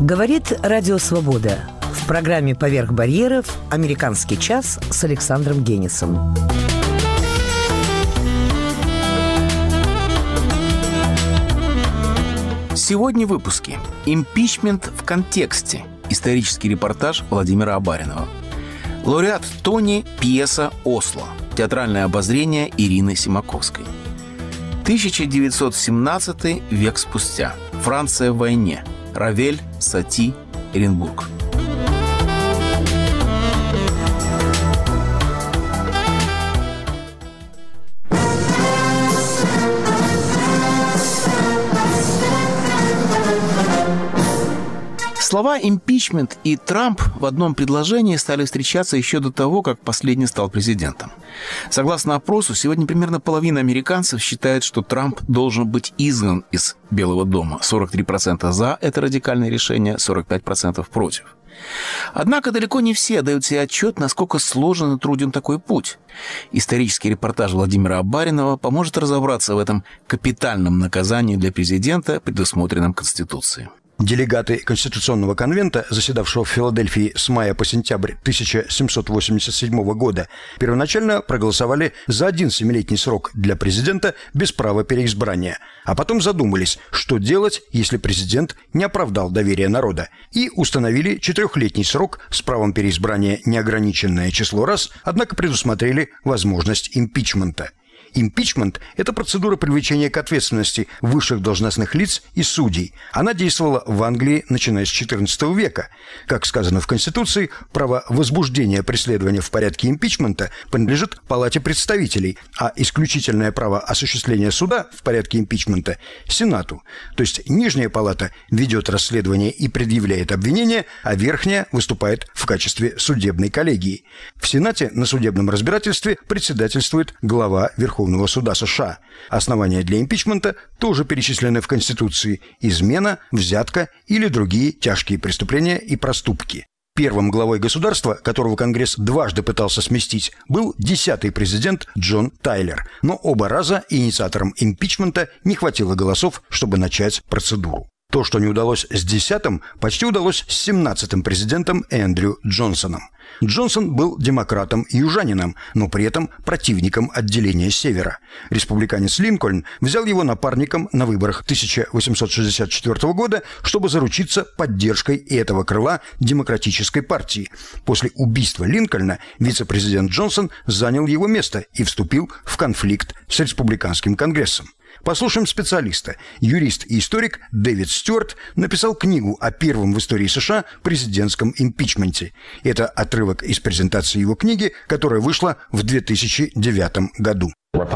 Говорит Радио Свобода. В программе «Поверх барьеров» «Американский час» с Александром Генисом. Сегодня в выпуске «Импичмент в контексте». Исторический репортаж Владимира Абаринова. Лауреат Тони, пьеса «Осло». Театральное обозрение Ирины Симаковской. 1917 век спустя. Франция в войне. Равель, Сати, Оренбург. Слова «импичмент» и «Трамп» в одном предложении стали встречаться еще до того, как последний стал президентом. Согласно опросу, сегодня примерно половина американцев считает, что Трамп должен быть изгнан из Белого дома. 43% за это радикальное решение, 45% против. Однако далеко не все дают себе отчет, насколько сложен и труден такой путь. Исторический репортаж Владимира Абаринова поможет разобраться в этом капитальном наказании для президента, предусмотренном Конституцией. Делегаты Конституционного конвента, заседавшего в Филадельфии с мая по сентябрь 1787 года, первоначально проголосовали за один 7-летний срок для президента без права переизбрания, а потом задумались, что делать, если президент не оправдал доверия народа, и установили 4-летний срок с правом переизбрания неограниченное число раз, однако предусмотрели возможность импичмента. Импичмент – это процедура привлечения к ответственности высших должностных лиц и судей. Она действовала в Англии, начиная с XIV века. Как сказано в Конституции, право возбуждения преследования в порядке импичмента принадлежит Палате представителей, а исключительное право осуществления суда в порядке импичмента – Сенату. То есть Нижняя палата ведет расследование и предъявляет обвинения, а Верхняя выступает в качестве судебной коллегии. В Сенате на судебном разбирательстве председательствует глава Верховного суда США. Основания для импичмента тоже перечислены в Конституции: измена, взятка или другие тяжкие преступления и проступки. Первым главой государства, которого Конгресс дважды пытался сместить, был 10-й президент Джон Тайлер. Но оба раза инициаторам импичмента не хватило голосов, чтобы начать процедуру. То, что не удалось с 10-м, почти удалось с 17-м президентом Эндрю Джонсоном. Джонсон был демократом и южанином, но при этом противником отделения Севера. Республиканец Линкольн взял его напарником на выборах 1864 года, чтобы заручиться поддержкой этого крыла демократической партии. После убийства Линкольна вице-президент Джонсон занял его место и вступил в конфликт с республиканским конгрессом. Послушаем специалиста. Юрист и историк Дэвид Стюарт написал книгу о первом в истории США президентском импичменте. Это отрывок из презентации его книги, которая вышла в 2009 году.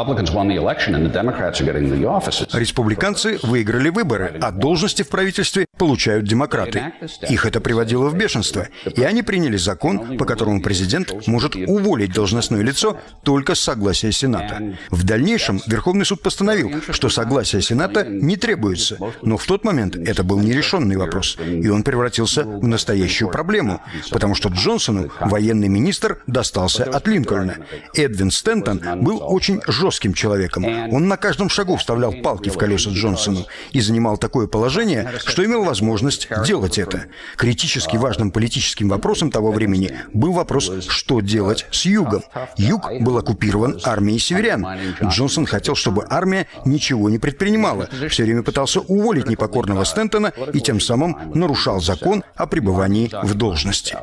Республиканцы выиграли выборы, а должности в правительстве получают демократы. Их это приводило в бешенство, и они приняли закон, по которому президент может уволить должностное лицо только с согласия Сената. В дальнейшем Верховный суд постановил, что согласие Сената не требуется, но в тот момент это был нерешенный вопрос, и он превратился в настоящую проблему, потому что Джонсону военный министр достался от Линкольна. Эдвин Стентон был очень жестким человеком. Он на каждом шагу вставлял палки в колеса Джонсону и занимал такое положение, что имел возможность делать это. Критически важным политическим вопросом того времени был вопрос, что делать с Югом. Юг был оккупирован армией северян. Джонсон хотел, чтобы армия ничего не предпринимала, все время пытался уволить непокорного Стентона и тем самым нарушал закон о пребывании в должности.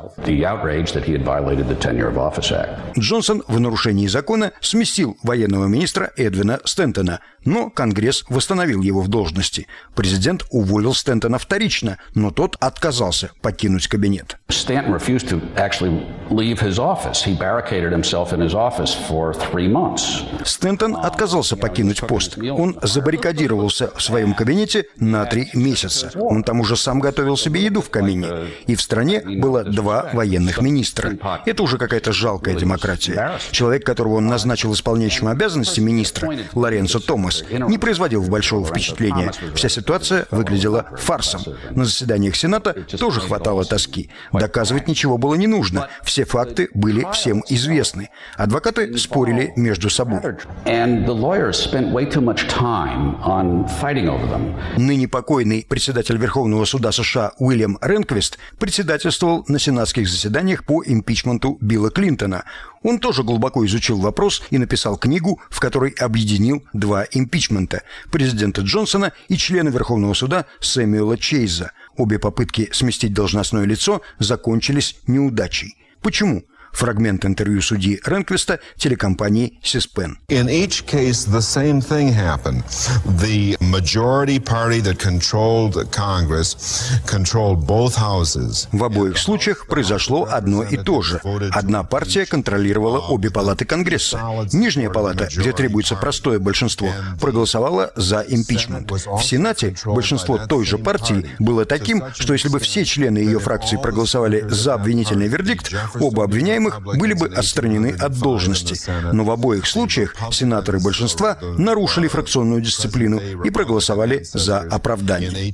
Джонсон в нарушении закона сместил военного министра Эдвина Стентона, но Конгресс восстановил его в должности. Президент уволил Стентона вторично, но тот отказался покинуть кабинет. Стентон отказался покинуть пост. Он забаррикадировался в своем кабинете на 3 месяца. Он там уже сам готовил себе еду в камине. И в стране было 2 военных министра. Это уже какая-то жалкая демократия. Человек, которого он назначил исполняющим обязанности министра, Лоренцо Томас, не производил большого впечатления. Вся ситуация выглядела фарсом. адвокатам. На заседаниях Сената тоже хватало тоски. Доказывать ничего было не нужно. Все факты были всем известны. Адвокаты спорили между собой. Ныне покойный председатель Верховного суда США Уильям Ренквист председательствовал на сенатских заседаниях по импичменту Билла Клинтона. Он тоже глубоко изучил вопрос и написал книгу, в которой объединил два импичмента – президента Джонсона и члена Верховного суда Сэмюэла Чейза. Обе попытки сместить должностное лицо закончились неудачей. Почему? Фрагмент интервью судьи Ренквиста телекомпании Сиспен. In each case, the same thing happened. The majority party that controlled Congress controlled both houses. В обоих случаях произошло одно и то же. Одна партия контролировала обе палаты Конгресса. Нижняя палата, где требуется простое большинство, проголосовала за импичмент. В Сенате большинство той же партии было таким, что если бы все члены ее фракции проголосовали за обвинительный вердикт, оба обвиняемых были бы отстранены от должности. Но в обоих случаях сенаторы большинства нарушили фракционную дисциплину и проголосовали за оправдание.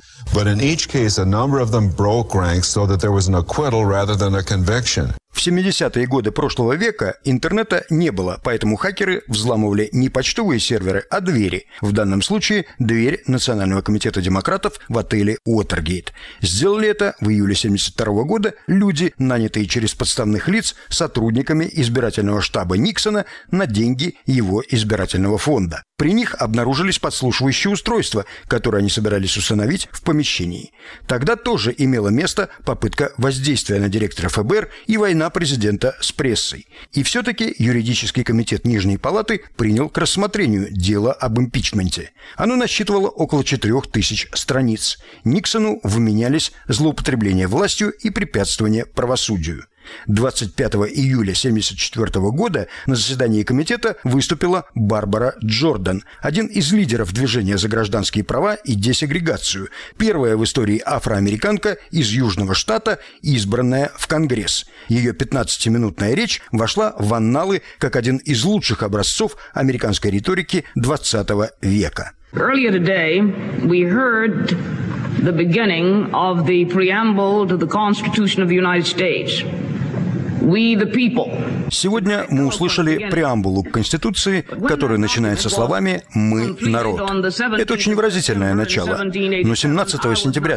В 70-е годы прошлого века интернета не было, поэтому хакеры взламывали не почтовые серверы, а двери. В данном случае дверь Национального комитета демократов в отеле Уотергейт. Сделали это в июле 1972 года люди, нанятые через подставных лиц сотрудниками избирательного штаба Никсона на деньги его избирательного фонда. При них обнаружились подслушивающие устройства, которые они собирались установить в помещении. Тогда тоже имела место попытка воздействия на директора ФБР и война президента с прессой. И все-таки юридический комитет Нижней палаты принял к рассмотрению дело об импичменте. Оно насчитывало около 4000 страниц. Никсону вменялись злоупотребление властью и препятствование правосудию. 25 июля 1974 года на заседании комитета выступила Барбара Джордан, один из лидеров движения за гражданские права и десегрегацию, первая в истории афроамериканка из Южного штата, избранная в Конгресс. Ее 15-минутная речь вошла в анналы как один из лучших образцов американской риторики XX века. Earlier today, we heard the beginning of the preamble to the Constitution of the United States. We the people. Сегодня мы услышали преамбулу к Конституции, которая начинается словами «Мы – народ». Это очень выразительное начало. Но 17 сентября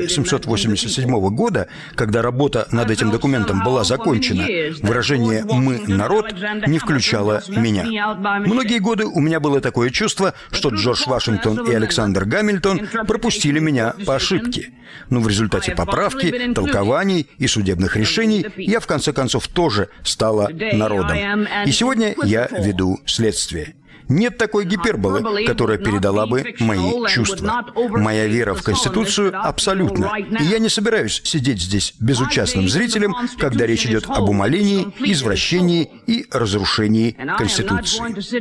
1787 года, когда работа над этим документом была закончена, выражение «Мы – народ» не включало меня. Многие годы у меня было такое чувство, что Джордж Вашингтон и Александр Гамильтон пропустили меня по ошибке. Но в результате поправки, толкований и судебных решений я в конце концов тоже стала народом. И сегодня я веду следствие. Нет такой гиперболы, которая передала бы мои чувства. Моя вера в Конституцию абсолютна. И я не собираюсь сидеть здесь безучастным зрителем, когда речь идет об умалении, извращении и разрушении Конституции.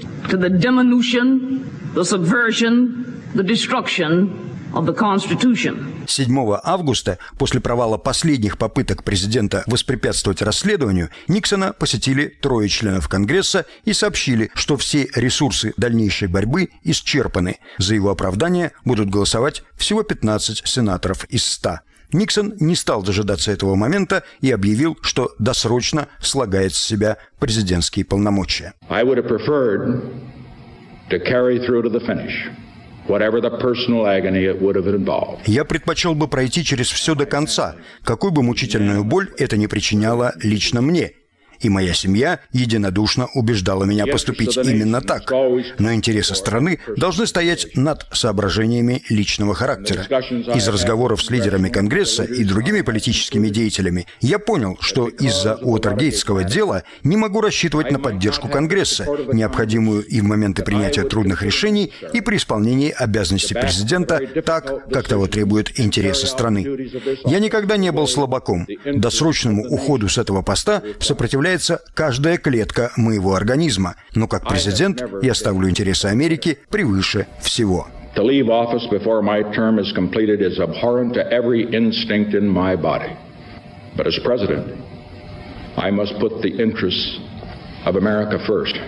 7 августа, после провала последних попыток президента воспрепятствовать расследованию, Никсона посетили 3 членов Конгресса и сообщили, что все ресурсы дальнейшей борьбы исчерпаны. За его оправдание будут голосовать всего 15 сенаторов из 100. Никсон не стал дожидаться этого момента и объявил, что досрочно слагает с себя президентские полномочия. Я предпочел бы пройти через все до конца, какой бы мучительную боль это ни причиняло лично мне. И моя семья единодушно убеждала меня поступить именно так. Но интересы страны должны стоять над соображениями личного характера. Из разговоров с лидерами Конгресса и другими политическими деятелями я понял, что из-за Уотергейтского дела не могу рассчитывать на поддержку Конгресса, необходимую и в моменты принятия трудных решений, и при исполнении обязанностей президента так, как того требуют интересы страны. Я никогда не был слабаком. Досрочному уходу с этого поста сопротивляется каждая клетка моего организма. Но как президент я ставлю интересы Америки превыше всего. To leave office before my term is completed is abhorrent to every instinct in my body. But as president, I must put the interests of America first.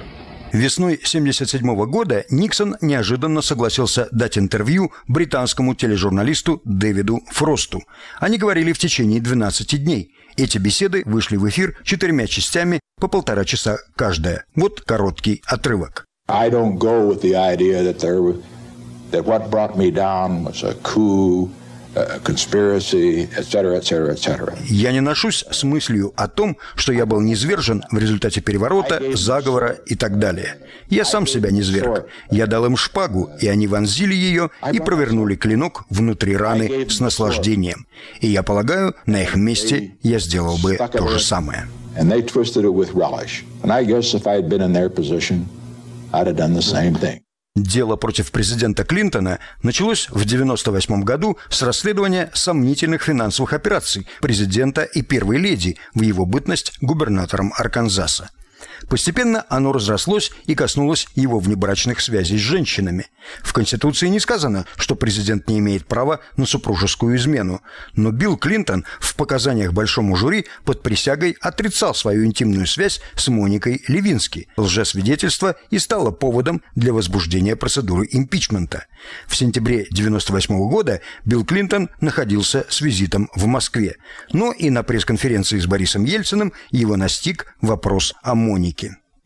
Весной 1977 года Никсон неожиданно согласился дать интервью британскому тележурналисту Дэвиду Фросту. Они говорили в течение 12 дней. Эти беседы вышли в эфир 4 частями по 1,5 часа каждая. Вот короткий отрывок. I don't go with the idea that what brought me down was a coup, a conspiracy, etc., etc., etc. Я не ношусь с мыслью о том, что я был низвержен в результате переворота, заговора и так далее. Я сам себя низверг. Я дал им шпагу, и они вонзили ее и провернули клинок внутри раны с наслаждением. И я полагаю, на их месте я сделал бы то же самое. And they twisted it with relish. And I guess if I had been in their position, I'd have done the same thing. Дело против президента Клинтона началось в 1998 году с расследования сомнительных финансовых операций президента и первой леди в его бытность губернатором Арканзаса. Постепенно оно разрослось и коснулось его внебрачных связей с женщинами. В Конституции не сказано, что президент не имеет права на супружескую измену, но Билл Клинтон в показаниях большому жюри под присягой отрицал свою интимную связь с Моникой Левински. Лжесвидетельство и стало поводом для возбуждения процедуры импичмента. В сентябре 1998 года Билл Клинтон находился с визитом в Москве, но и на пресс-конференции с Борисом Ельциным его настиг вопрос о Монике.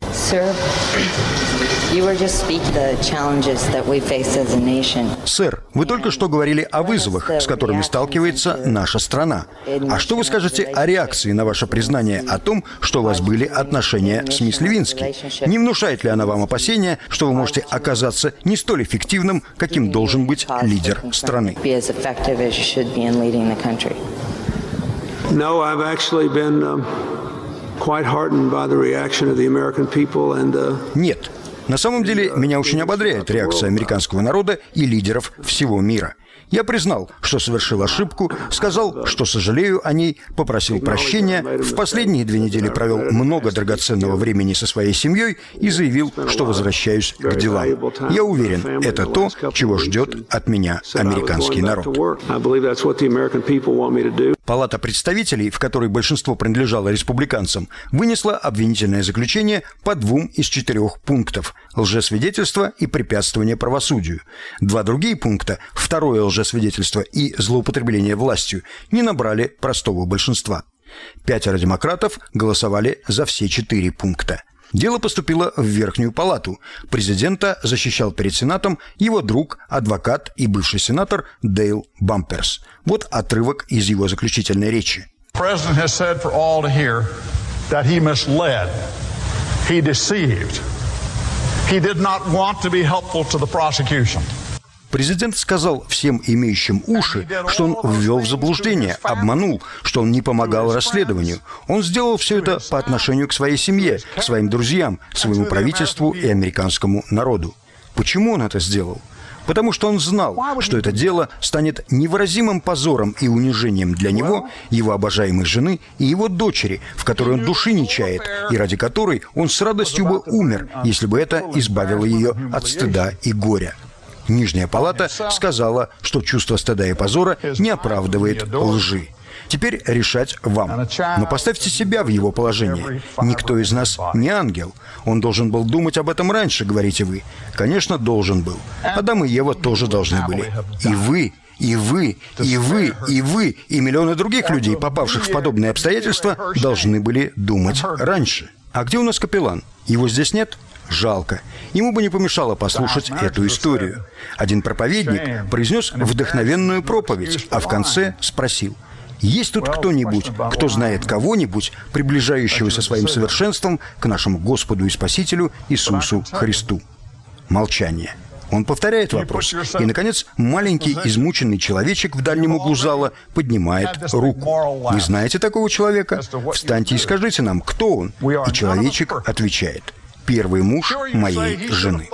Сэр, вы только что говорили о вызовах, с которыми сталкивается наша страна. А что вы скажете о реакции на ваше признание о том, что у вас были отношения с мисс Левински? Не внушает ли она вам опасения, что вы можете оказаться не столь эффективным, каким должен быть лидер страны? Нет. На самом деле, меня очень ободряет реакция американского народа и лидеров всего мира. Я признал, что совершил ошибку, сказал, что сожалею о ней, попросил прощения, в последние 2 недели провел много драгоценного времени со своей семьей и заявил, что возвращаюсь к делам. Я уверен, это то, чего ждет от меня американский народ. Палата представителей, в которой большинство принадлежало республиканцам, вынесла обвинительное заключение по 2 из 4 пунктов – лжесвидетельство и препятствование правосудию. 2 другие пункта – второе лжесвидетельство и злоупотребление властью – не набрали простого большинства. 5 демократов голосовали за все 4 пункта. Дело поступило в Верхнюю палату. Президента защищал перед Сенатом его друг, адвокат и бывший сенатор Дейл Бамперс. Вот отрывок из его заключительной речи. Президент has said for all to hear that he misled, he deceived, he did not want to be helpful to the prosecution. Президент сказал всем имеющим уши, что он ввел в заблуждение, обманул, что он не помогал расследованию. Он сделал все это по отношению к своей семье, своим друзьям, своему правительству и американскому народу. Почему он это сделал? Потому что он знал, что это дело станет невыразимым позором и унижением для него, его обожаемой жены и его дочери, в которой он души не чает, и ради которой он с радостью бы умер, если бы это избавило ее от стыда и горя. Нижняя палата сказала, что чувство стыда и позора не оправдывает лжи. Теперь решать вам. Но поставьте себя в его положение. Никто из нас не ангел. Он должен был думать об этом раньше, говорите вы. Конечно, должен был. Адам и Ева тоже должны были. И вы, и вы, и вы, и вы, и миллионы других людей, попавших в подобные обстоятельства, должны были думать раньше. А где у нас капеллан? Его здесь нет? Жалко. Ему бы не помешало послушать эту историю. Один проповедник произнес вдохновенную проповедь, а в конце спросил: есть тут кто-нибудь, кто знает кого-нибудь, приближающегося своим совершенством к нашему Господу и Спасителю Иисусу Христу? Молчание. Он повторяет вопрос. И, наконец, маленький измученный человечек в дальнем углу зала поднимает руку. Вы знаете такого человека? Встаньте и скажите нам, кто он? И человечек отвечает: первый муж моей жены.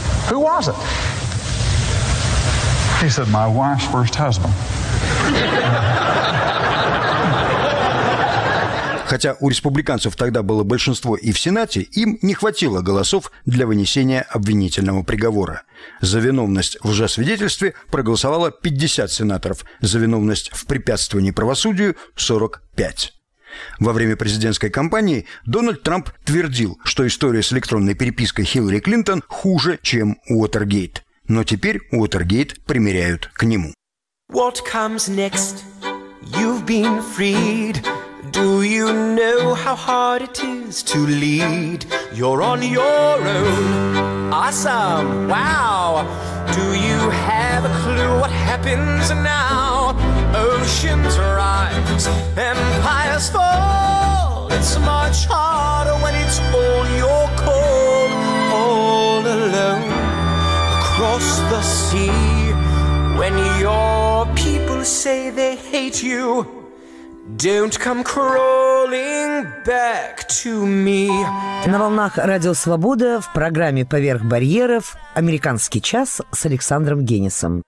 Хотя у республиканцев тогда было большинство и в Сенате, им не хватило голосов для вынесения обвинительного приговора. За виновность в лжесвидетельстве проголосовало 50 сенаторов, за виновность в препятствовании правосудию – 45. Во время президентской кампании Дональд Трамп твердил, что история с электронной перепиской Хиллари Клинтон хуже, чем Уотергейт. Но теперь Уотергейт примеряют к нему. What comes next? You've been freed. Do you know how hard it is to lead? You're on your own. Awesome. Wow. Do you have a clue what happens now? Oceans rise, empires fall. It's much harder when it's all your call. All alone across the sea. When your people say they hate you, don't come crawling back to me. На волнах Радио Свобода в программе «Поверх барьеров» «Американский час» с Александром Генисом.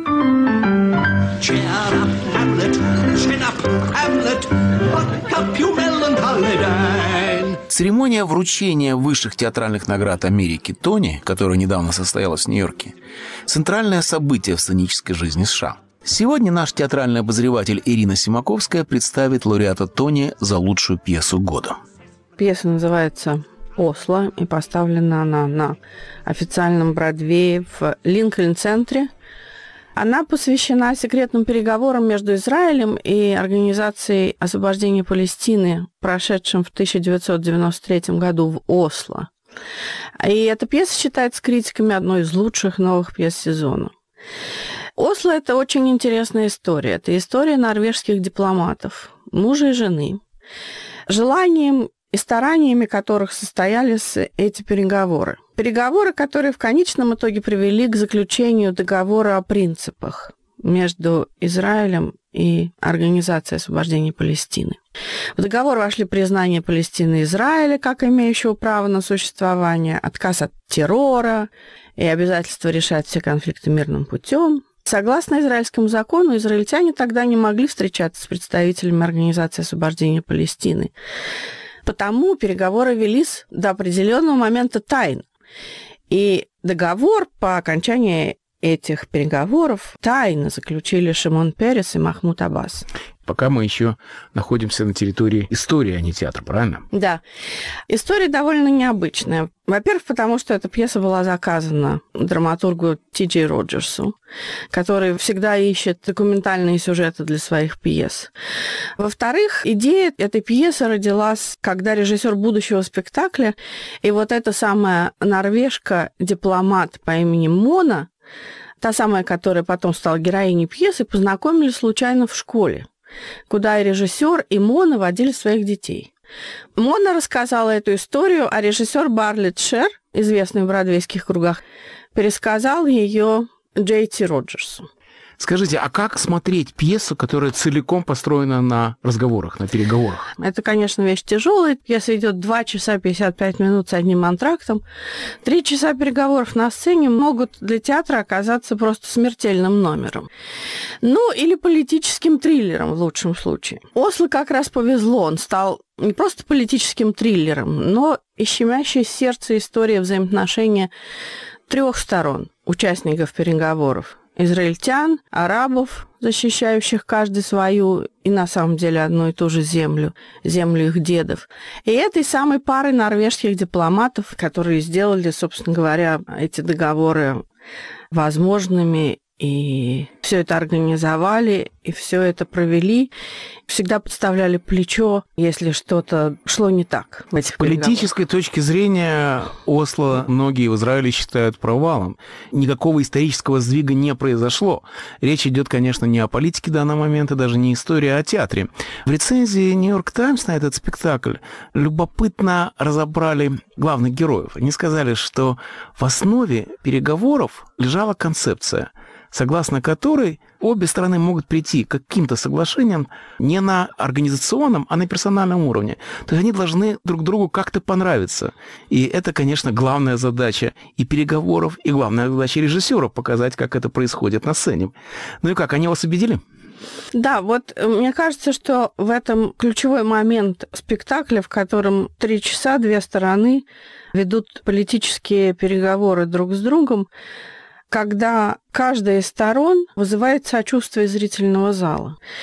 Церемония вручения высших театральных наград Америки Тони, которая недавно состоялась в Нью-Йорке, центральное событие в сценической жизни США. Сегодня наш театральный обозреватель Ирина Симаковская представит лауреата Тони за лучшую пьесу года. Пьеса называется «Осло», и поставлена она на официальном Бродвее в Линкольн-центре. Она посвящена секретным переговорам между Израилем и Организацией освобождения Палестины, прошедшим в 1993 году в Осло. И эта пьеса считается критиками одной из лучших новых пьес сезона. «Осло» – это очень интересная история. Это история норвежских дипломатов, мужа и жены, желанием и стараниями которых состоялись эти переговоры. Переговоры, которые в конечном итоге привели к заключению договора о принципах между Израилем и Организацией освобождения Палестины. В договор вошли признание Палестины и Израиля как имеющего право на существование, отказ от террора и обязательство решать все конфликты мирным путем. Согласно израильскому закону, израильтяне тогда не могли встречаться с представителями Организации освобождения Палестины. Потому переговоры велись до определенного момента тайно. И договор по окончании этих переговоров тайно заключили Шимон Перес и Махмуд Аббас. Пока мы еще находимся на территории истории, а не театра, правильно? Да. История довольно необычная. Во-первых, потому что эта пьеса была заказана драматургу Ти Джей Роджерсу, который всегда ищет документальные сюжеты для своих пьес. Во-вторых, идея этой пьесы родилась, когда режиссер будущего спектакля и вот эта самая норвежка-дипломат по имени Мона, та самая, которая потом стала героиней пьесы, познакомились случайно в школе, куда и режиссер, и Мона водили своих детей. Мона рассказала эту историю, а режиссер Барлетт Шер, известный в бродвейских кругах, пересказал ее Джей Ти Роджерсу. Скажите, а как смотреть пьесу, которая целиком построена на разговорах, на переговорах? Это, конечно, вещь тяжелая. Пьеса идет 2 часа 55 минут с одним антрактом. 3 часа переговоров на сцене могут для театра оказаться просто смертельным номером. Ну, или политическим триллером в лучшем случае. «Осло» как раз повезло. Он стал не просто политическим триллером, но и щемящей сердце истории взаимоотношения 3 сторон участников переговоров. Израильтян, арабов, защищающих каждый свою и на самом деле одну и ту же землю их дедов, и этой самой пары норвежских дипломатов, которые сделали, собственно говоря, эти договоры возможными, и все это организовали, и все это провели, всегда подставляли плечо, если что-то шло не так в этих переговорах. С политической точки зрения Осло многие в Израиле считают провалом. Никакого исторического сдвига не произошло. Речь идет, конечно, не о политике в данный момент, и даже не история, а о театре. В рецензии «Нью-Йорк Таймс» на этот спектакль любопытно разобрали главных героев. Они сказали, что в основе переговоров лежала концепция, согласно которой обе стороны могут прийти к каким-то соглашениям не на организационном, а на персональном уровне. То есть они должны друг другу как-то понравиться. И это, конечно, главная задача и переговоров, и главная задача режиссера показать, как это происходит на сцене. Ну и как, они вас убедили? Да, вот мне кажется, что в этом ключевой момент спектакля, в котором 3 часа 2 стороны ведут политические переговоры друг с другом, когда каждая из сторон вызывает сочувствие зрительного зала.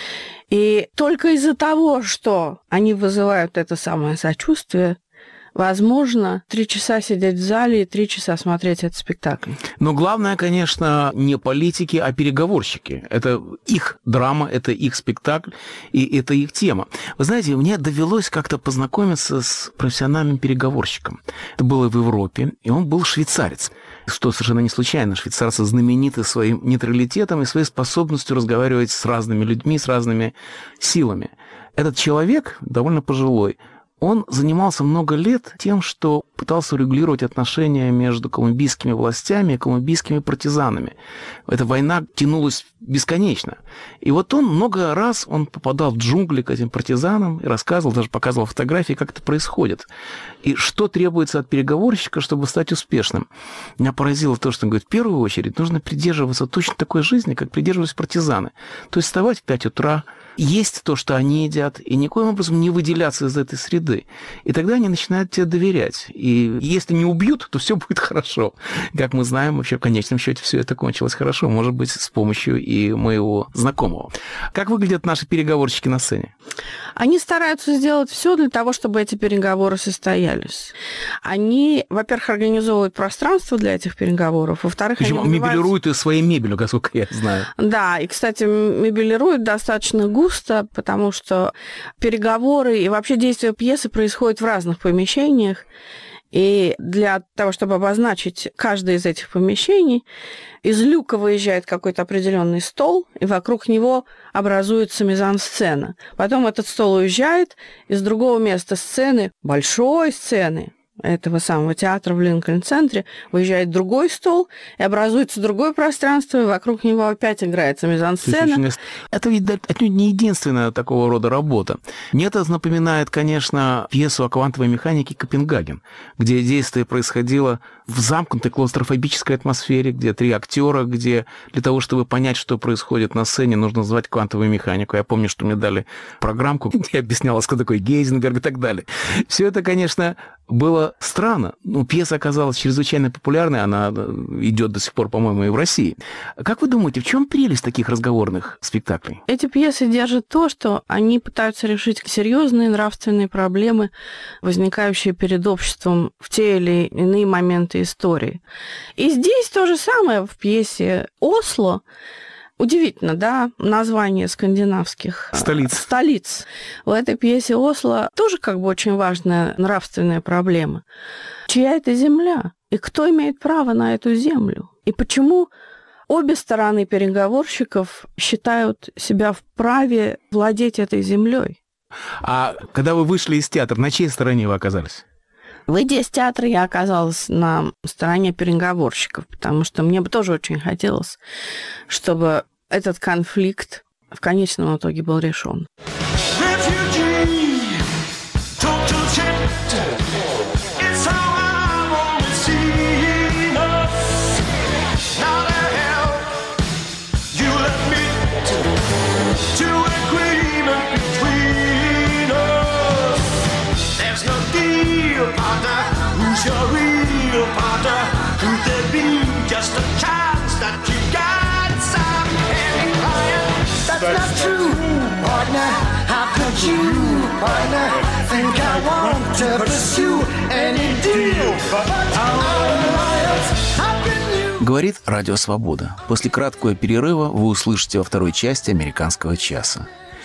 И только из-за того, что они вызывают это самое сочувствие, возможно, 3 часа сидеть в зале и 3 часа смотреть этот спектакль. Но главное, конечно, не политики, а переговорщики. Это их драма, это их спектакль, и это их тема. Вы знаете, мне довелось как-то познакомиться с профессиональным переговорщиком. Это было в Европе, и он был швейцарец. Что совершенно не случайно. Швейцарцы знамениты своим нейтралитетом и своей способностью разговаривать с разными людьми, с разными силами. Этот человек, довольно пожилой, он занимался много лет тем, что пытался регулировать отношения между колумбийскими властями и колумбийскими партизанами. Эта война тянулась бесконечно. И вот он много раз попадал в джунгли к этим партизанам и рассказывал, даже показывал фотографии, как это происходит. И что требуется от переговорщика, чтобы стать успешным. Меня поразило то, что он говорит, в первую очередь нужно придерживаться точно такой жизни, как придерживались партизаны. То есть вставать в 5 утра, есть то, что они едят, и никоим образом не выделяться из этой среды. И тогда они начинают тебе доверять. И если не убьют, то все будет хорошо. Как мы знаем, вообще в конечном счете все это кончилось хорошо. Может быть, с помощью и моего знакомого. Как выглядят наши переговорщики на сцене? Они стараются сделать все для того, чтобы эти переговоры состоялись. Они, во-первых, организовывают пространство для этих переговоров, во-вторых, причем они мебелируют и своей мебелью, насколько я знаю. Да, и, кстати, мебелируют достаточно густо, потому что переговоры и вообще действие пьесы происходят в разных помещениях. И для того, чтобы обозначить каждое из этих помещений, из люка выезжает какой-то определенный стол, и вокруг него образуется мизансцена. Потом этот стол уезжает, из другого места сцены, большой сцены, этого самого театра в Линкольн-центре, выезжает другой стол, и образуется другое пространство, и вокруг него опять играется мизансцена. Это ведь отнюдь не единственная такого рода работа. Мне это напоминает, конечно, пьесу о квантовой механике «Копенгаген», где действие происходило в замкнутой клаустрофобической атмосфере, где 3 актера, где для того, чтобы понять, что происходит на сцене, нужно звать квантовую механику. Я помню, что мне дали программку, где объяснялось, кто такой Гейзенберг и так далее. Все это, конечно, было странно. Ну, пьеса оказалась чрезвычайно популярной, она идет до сих пор, по-моему, и в России. Как вы думаете, в чем прелесть таких разговорных спектаклей? Эти пьесы держат то, что они пытаются решить серьезные нравственные проблемы, возникающие перед обществом в те или иные моменты истории. И здесь то же самое в пьесе «Осло». Удивительно, да, название скандинавских столиц. В этой пьесе «Осло» тоже как бы очень важная нравственная проблема. Чья это земля? И кто имеет право на эту землю? И почему обе стороны переговорщиков считают себя вправе владеть этой землей? А когда вы вышли из театра, на чьей стороне вы оказались? Выйдя из театра, я оказалась на стороне переговорщиков, потому что мне бы тоже очень хотелось, чтобы этот конфликт в конечном итоге был решен. That's not true, partner. How could you, partner, think I want to pursue any deal? But how can you... Говорит Радио Свобода. После краткого перерыва вы услышите во второй части «Американского часа».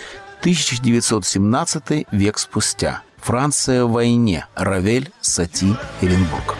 1917 век спустя. Франция в войне. Равель, Сати, Эренбург.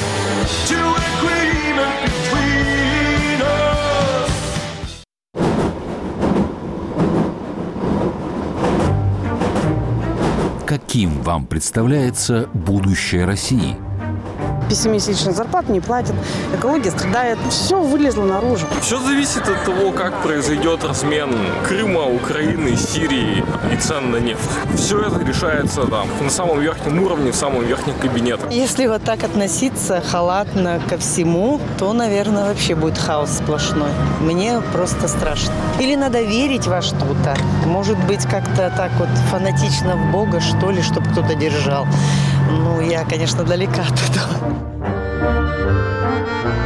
Каким вам представляется будущее России? 5-месячных зарплат не платят, экология страдает, все вылезло наружу. Все зависит от того, как произойдет размен Крыма, Украины, Сирии и цен на нефть. Все это решается там, на самом верхнем уровне, в самом верхнем кабинете. Если вот так относиться халатно ко всему, то, наверное, вообще будет хаос сплошной. Мне просто страшно. Или надо верить во что-то. Может быть, как-то так вот фанатично в Бога, что ли, чтобы кто-то держал. Ну, я, конечно, далека от этого.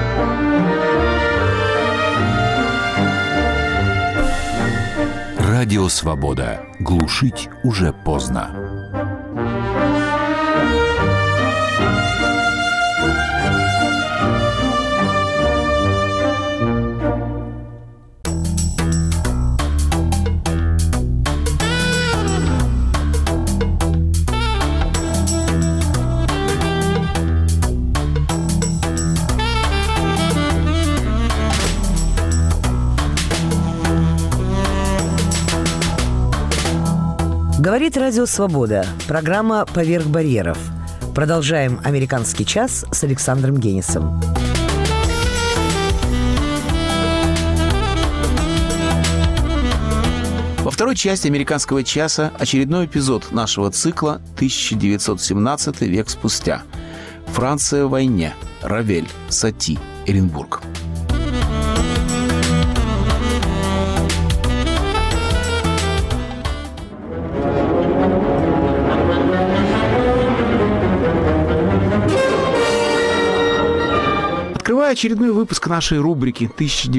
Радио Радио «Свобода». Глушить уже поздно. Говорит Радио «Свобода». Программа «Поверх барьеров». Продолжаем «Американский час» с Александром Генисом. Во второй части «Американского часа» очередной эпизод нашего цикла «1917 век спустя». Франция в войне. Равель, Сати, Эренбург. Открывая очередной выпуск нашей рубрики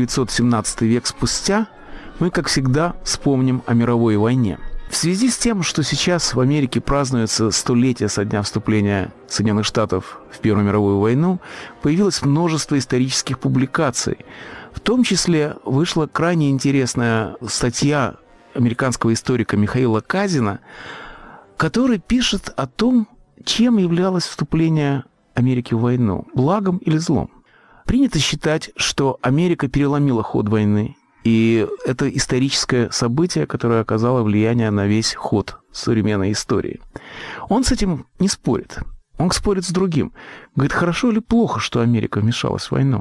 «1917 век спустя», мы, как всегда, вспомним о мировой войне. В связи с тем, что сейчас в Америке празднуется столетие со дня вступления Соединенных Штатов в Первую мировую войну, появилось множество исторических публикаций. В том числе вышла крайне интересная статья американского историка Михаила Казина, который пишет о том, чем являлось вступление Америки в войну – благом или злом. Принято считать, что Америка переломила ход войны, и это историческое событие, которое оказало влияние на весь ход современной истории. Он с этим не спорит. Он спорит с другим. Говорит, хорошо или плохо, что Америка вмешалась в войну?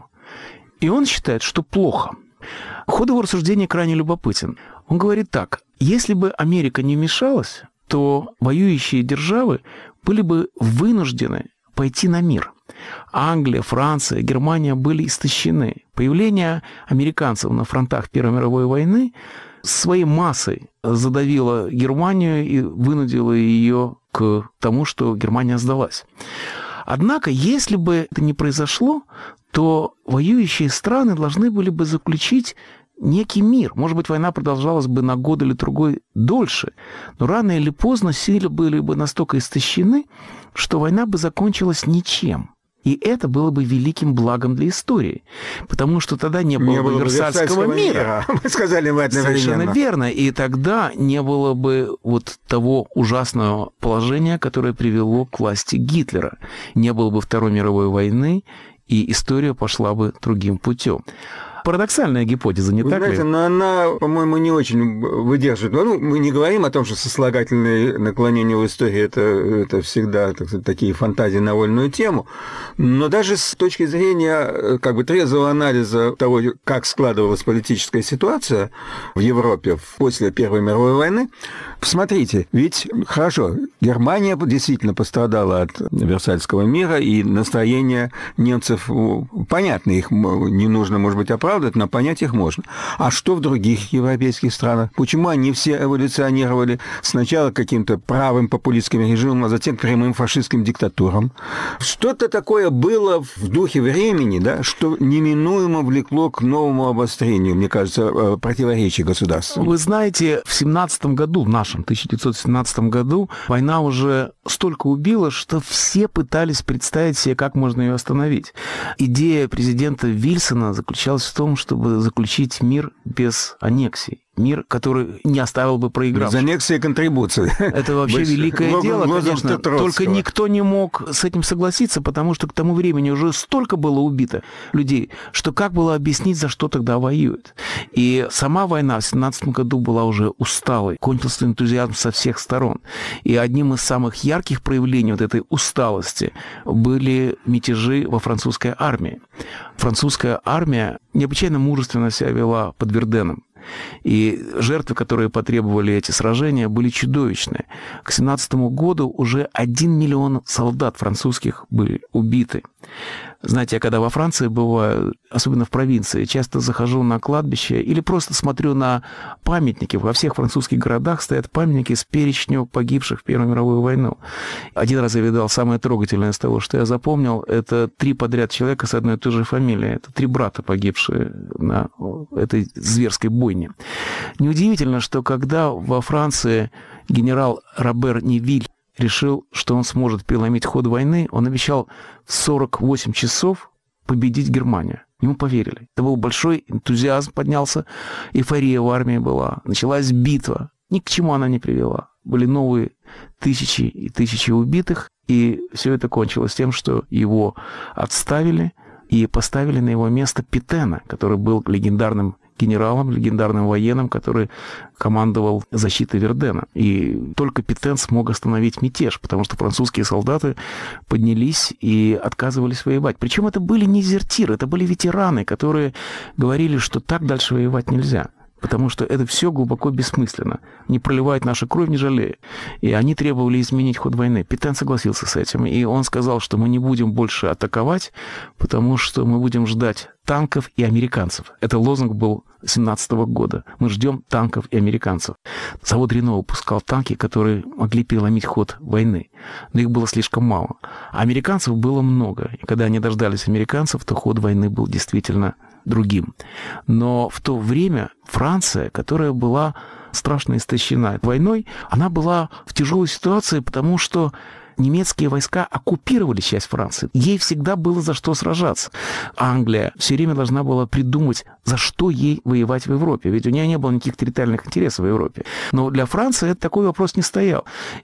И он считает, что плохо. Ход его рассуждения крайне любопытен. Он говорит так. Если бы Америка не вмешалась, то воюющие державы были бы вынуждены пойти на мир. Англия, Франция, Германия были истощены. Появление американцев на фронтах Первой мировой войны своей массой задавило Германию и вынудило ее к тому, что Германия сдалась. Однако, если бы это не произошло, то воюющие страны должны были бы заключить некий мир. Может быть, война продолжалась бы на год или другой дольше, но рано или поздно силы были бы настолько истощены, что война бы закончилась ничем. И это было бы великим благом для истории, потому что тогда не было бы Версальского мира. Мы сказали бы это совершенно верно. И тогда не было бы вот того ужасного положения, которое привело к власти Гитлера. Не было бы Второй мировой войны, и история пошла бы другим путем. Парадоксальная гипотеза, не так ли? Но она, по-моему, не очень выдерживает. Ну, мы не говорим о том, что сослагательные наклонения в истории это всегда, так сказать, такие фантазии на вольную тему. Но даже с точки зрения как бы трезвого анализа того, как складывалась политическая ситуация в Европе после Первой мировой войны, посмотрите, ведь хорошо, Германия действительно пострадала от Версальского мира, и настроение немцев понятно, их не нужно, может быть, оправдывать, но понять их можно. А что в других европейских странах? Почему они все эволюционировали сначала каким-то правым популистским режимом, а затем к прямым фашистским диктатурам? Что-то такое было в духе времени, да, что неминуемо влекло к новому обострению, мне кажется, противоречий государств. Вы знаете, в 1917 году, в нашем 1917 году, война уже столько убила, что все пытались представить себе, как можно ее остановить. Идея президента Вильсона заключалась в том, чтобы заключить мир без аннексий. Мир, который не оставил бы проигравших. Без аннексии и контрибуции. Это вообще великое дело, конечно. Только никто не мог с этим согласиться, потому что к тому времени уже столько было убито людей, что как было объяснить, за что тогда воюют. И сама война в 1917 году была уже усталой. Кончился энтузиазм со всех сторон. И одним из самых ярких проявлений вот этой усталости были мятежи во французской армии. Французская армия необычайно мужественно себя вела под Верденом. И жертвы, которые потребовали эти сражения, были чудовищные. К 1917 году уже 1 миллион солдат французских были убиты. Знаете, я когда во Франции бываю, особенно в провинции, часто захожу на кладбище или просто смотрю на памятники. Во всех французских городах стоят памятники с перечнем погибших в Первую мировую войну. Один раз я видал самое трогательное из того, что я запомнил, это 3 подряд человека с одной и той же фамилией. Это 3 брата, погибшие на этой зверской бойне. Неудивительно, что когда во Франции генерал Робер Невиль решил, что он сможет переломить ход войны, он обещал в 48 часов победить Германию. Ему поверили. Это был большой энтузиазм, поднялся, эйфория в армии была. Началась битва. Ни к чему она не привела. Были новые тысячи и тысячи убитых, и все это кончилось тем, что его отставили и поставили на его место Петена, который был легендарным генералом, легендарным военным, который командовал защитой Вердена. И только Петен смог остановить мятеж, потому что французские солдаты поднялись и отказывались воевать. Причем это были не дезертиры, это были ветераны, которые говорили, что так дальше воевать нельзя. Потому что это все глубоко бессмысленно. Не проливает нашу кровь, не жалея. И они требовали изменить ход войны. Петен согласился с этим. И он сказал, что мы не будем больше атаковать, потому что мы будем ждать танков и американцев. Это лозунг был 1917 года. Мы ждем танков и американцев. Завод Рено выпускал танки, которые могли переломить ход войны. Но их было слишком мало. А американцев было много. И когда они дождались американцев, то ход войны был действительно другим. Но в то время Франция, которая была страшно истощена войной, она была в тяжелой ситуации, потому что немецкие войска оккупировали часть Франции. Ей всегда было за что сражаться. Англия все время должна была придумать, за что ей воевать в Европе. Ведь у нее не было никаких территориальных интересов в Европе. Но для Франции такой вопрос не стоял.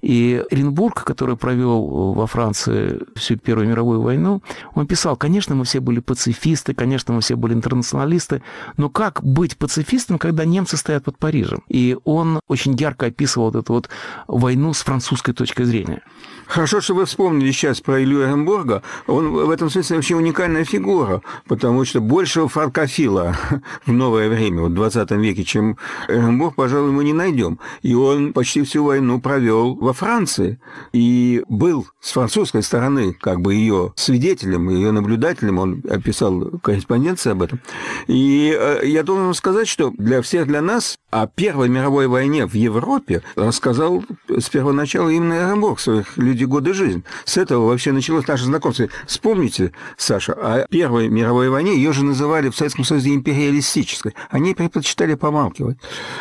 И Оренбург, который провел во Франции всю Первую мировую войну, он писал, конечно, мы все были пацифисты, конечно, мы все были интернационалисты, но как быть пацифистом, когда немцы стоят под Парижем? И он очень ярко описывал вот эту вот войну с французской точки зрения. Хорошо, что вы вспомнили сейчас про Илью Эренбурга. Он в этом смысле вообще уникальная фигура, потому что большего франкофила в новое время, в 20 веке, чем Эренбург, пожалуй, мы не найдем. И он почти всю войну провел во Франции и был с французской стороны как бы ее свидетелем, ее наблюдателем. Он описал корреспонденции об этом. И я должен сказать, что для всех, для нас о Первой мировой войне в Европе рассказал с первоначала именно Эренбург в своих «Люди, годы, жизнь». С этого вообще началось наше знакомство. Вспомните, Саша, о Первой мировой войне, ее же называли в Советском Союзе империалистической. Они предпочитали помалкивать.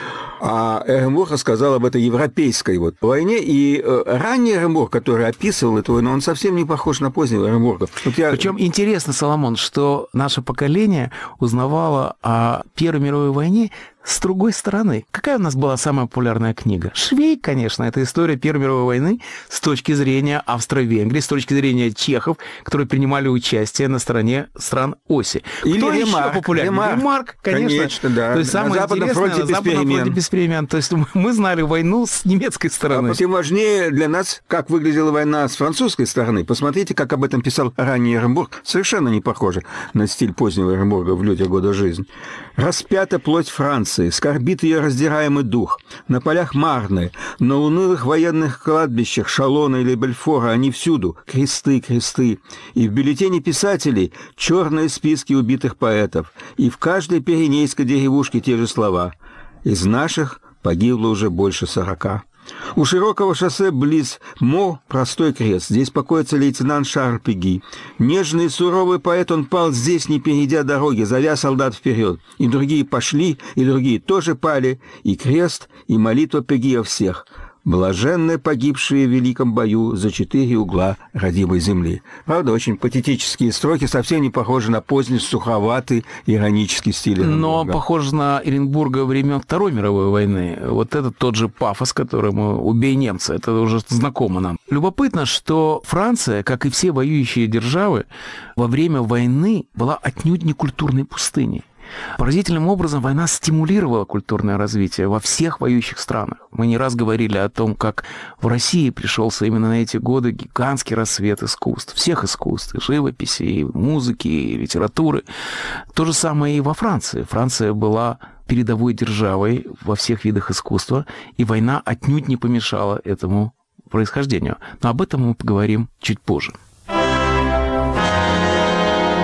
А Эренбург рассказал об этой европейской вот войне, и ранний Эренбург, который описывал эту войну, он совсем не похож на позднего Эренбурга. Причем интересно, Соломон, что наше поколение узнавало о Первой мировой войне с другой стороны. Какая у нас была самая популярная книга? Швейк, конечно. Это история Первой мировой войны с точки зрения Австро-Венгрии, с точки зрения чехов, которые принимали участие на стороне стран оси. Или кто Ремарк. еще популярнее? Ремарк, конечно. Да. То есть самое на Западном интересное, фронте без перемен. То есть мы знали войну с немецкой стороны. А тем важнее для нас, как выглядела война с французской стороны. Посмотрите, как об этом писал ранний Эренбург. Совершенно не похоже на стиль позднего Эренбурга в «Людях, года, жизнь». «Распята плоть Франции, скорбит ее раздираемый дух. На полях Марны, на унылых военных кладбищах Шалона или Бельфора они всюду. Кресты, кресты. И в бюллетене писателей черные списки убитых поэтов. И в каждой пиренейской деревушке те же слова. Из наших погибло уже больше 40. У широкого шоссе близ Мо простой крест. Здесь покоится лейтенант Шарль Пеги. Нежный и суровый поэт, он пал здесь, не перейдя дороги, зовя солдат вперед. И другие пошли, и другие тоже пали. И крест, и молитва Пеги о всех. Блаженные погибшие в великом бою за 4 угла родимой земли. Правда, очень патетические строки, совсем не похожи на поздний, суховатый, иронический стиль Эренбурга. Но похоже на Оренбурга времен Второй мировой войны. Вот это тот же пафос, которому «убей немца», это уже знакомо нам. Любопытно, что Франция, как и все воюющие державы, во время войны была отнюдь не культурной пустыней. Поразительным образом война стимулировала культурное развитие во всех воюющих странах. Мы не раз говорили о том, как в России пришелся именно на эти годы гигантский рассвет искусств, всех искусств, и живописи, и музыки, и литературы. То же самое и во Франции. Франция была передовой державой во всех видах искусства, и война отнюдь не помешала этому происхождению. Но об этом мы поговорим чуть позже.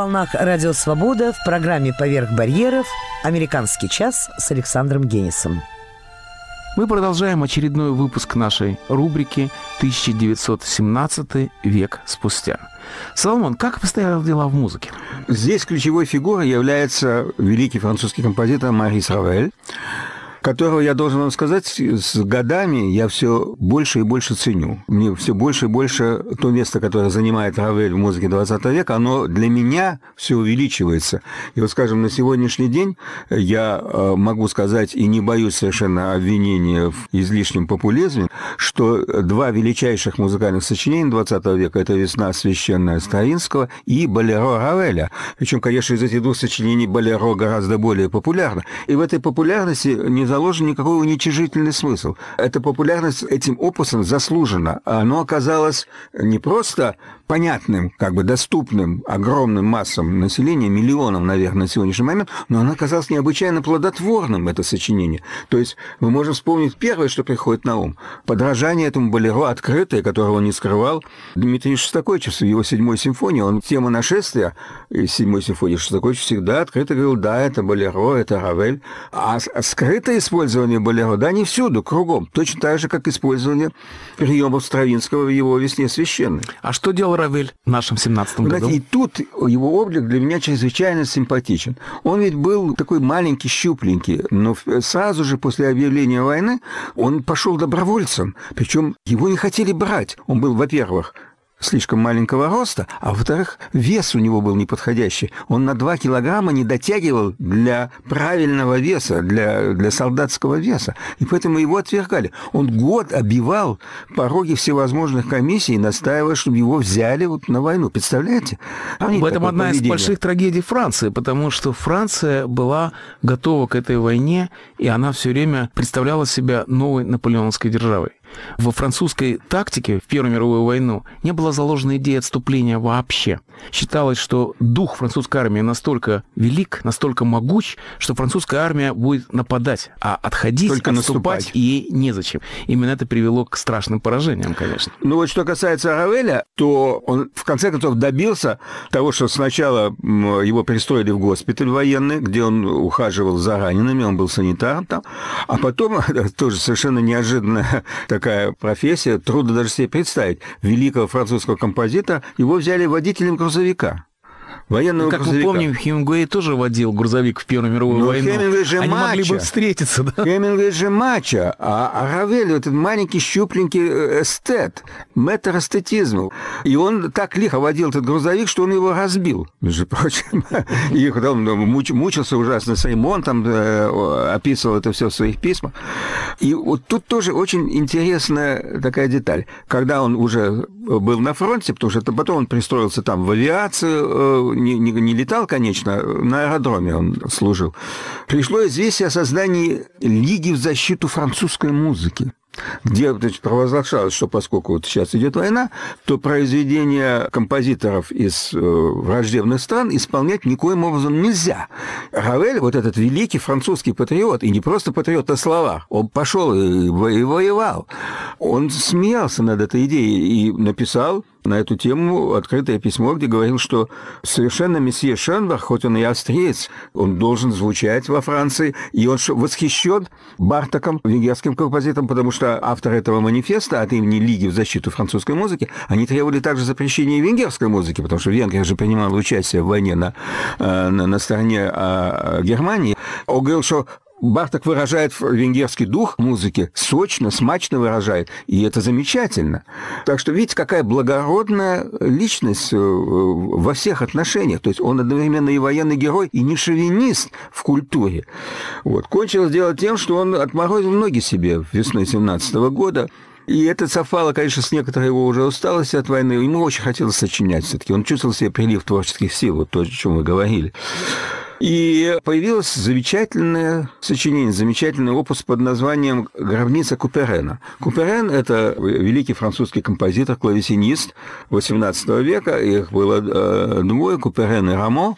волнах Радио Свобода в программе «Поверх барьеров» «Американский час» с Александром Генисом. Мы продолжаем очередной выпуск нашей рубрики «1917 век спустя». Соломон, как обстояли дела в музыке? Здесь ключевой фигурой является великий французский композитор Марис Равель, которого, я должен вам сказать, с годами я все больше и больше ценю. Мне все больше и больше то место, которое занимает Равель в музыке 20 века, оно для меня все увеличивается. И вот, скажем, на сегодняшний день я могу сказать, и не боюсь совершенно обвинения в излишнем популизме, что два величайших музыкальных сочинения 20 века – это «Весна священная» Стравинского и «Болеро» Равеля. Причем, конечно, из этих двух сочинений «Болеро» гораздо более популярно. И в этой популярности не заложен никакой уничижительный смысл. Эта популярность этим опусом заслужена. Оно оказалось не просто понятным, как бы доступным огромным массам населения, миллионам, наверное, на сегодняшний момент, но оно оказалось необычайно плодотворным, это сочинение. То есть мы можем вспомнить первое, что приходит на ум. Подражание этому болеро открытое, которого он не скрывал, Дмитрий Шостакович в его 7-й симфонии, он тему нашествия из 7-й симфонии Шостакович всегда открыто говорил, да, это болеро, это Равель. А скрытое использование болеро, да, не всюду, кругом. Точно так же, как использование приемов Стравинского в его «Весне священной». А что делал Равель в нашем 17-м году? И тут его облик для меня чрезвычайно симпатичен. Он ведь был такой маленький, щупленький, но сразу же после объявления войны он пошел добровольцем. Причем его не хотели брать. Он был, во-первых, слишком маленького роста, а во-вторых, вес у него был неподходящий. Он на 2 килограмма не дотягивал для правильного веса, для солдатского веса. И поэтому его отвергали. Он год обивал пороги всевозможных комиссий, настаивая, чтобы его взяли вот на войну. Представляете? В этом одна из больших трагедий Франции, потому что Франция была готова к этой войне, и она все время представляла себя новой наполеоновской державой. Во французской тактике в Первую мировую войну не была заложена идея отступления вообще. Считалось, что дух французской армии настолько велик, настолько могуч, что французская армия будет нападать, а отходить, только отступать ей незачем. Именно это привело к страшным поражениям, конечно. Ну вот что касается Равеля, то он в конце концов добился того, что сначала его пристроили в госпиталь военный, где он ухаживал за ранеными, он был санитаром там, а потом, тоже совершенно неожиданная такая профессия, трудно даже себе представить, великого французского композитора, его взяли водителем грузовика. Военного как грузовика. мы помним, Хемингуэй тоже водил грузовик в Первую мировую войну. Они могли бы встретиться, да? Хемингуэй же мачо, а Равель этот маленький щупленький эстет, мэтр эстетизма. И он так лихо водил этот грузовик, что он его разбил, между прочим. И потом мучился ужасно с ремонтом, описывал это все в своих письмах. И вот тут тоже очень интересная такая деталь. Когда он уже был на фронте, потому что потом он пристроился там в авиацию, не летал, конечно, на аэродроме он служил. Пришло известие о создании Лиги в защиту французской музыки, где провозглашалось, что поскольку вот сейчас идет война, то произведения композиторов из враждебных стран исполнять никоим образом нельзя. Равель, вот этот великий французский патриот, и не просто патриот на словах, он пошел и воевал. Он смеялся над этой идеей и написал на эту тему открытое письмо, где говорил, что совершенно месье Шенбах, хоть он и австриец, он должен звучать во Франции, и он восхищен Бартоком, венгерским композитором, потому что автор этого манифеста от имени Лиги в защиту французской музыки, они требовали также запрещения венгерской музыки, потому что Венгрия же принимала участие в войне на стороне Германии. Он говорил, что Барток выражает венгерский дух музыки, сочно, смачно выражает, и это замечательно. Так что видите, какая благородная личность во всех отношениях. То есть он одновременно и военный герой, и не шовинист в культуре. Вот. Кончилось дело тем, что он отморозил ноги себе весной 17 года. И это совпало, конечно, с некоторой его уже усталостью от войны. Ему очень хотелось сочинять все-таки. Он чувствовал себе прилив творческих сил, вот то, о чем мы говорили. И появилось замечательное сочинение, замечательный опус под названием «Гробница Куперена». Куперен – это великий французский композитор, клавесинист XVIII века. Их было двое – Куперен и Рамо.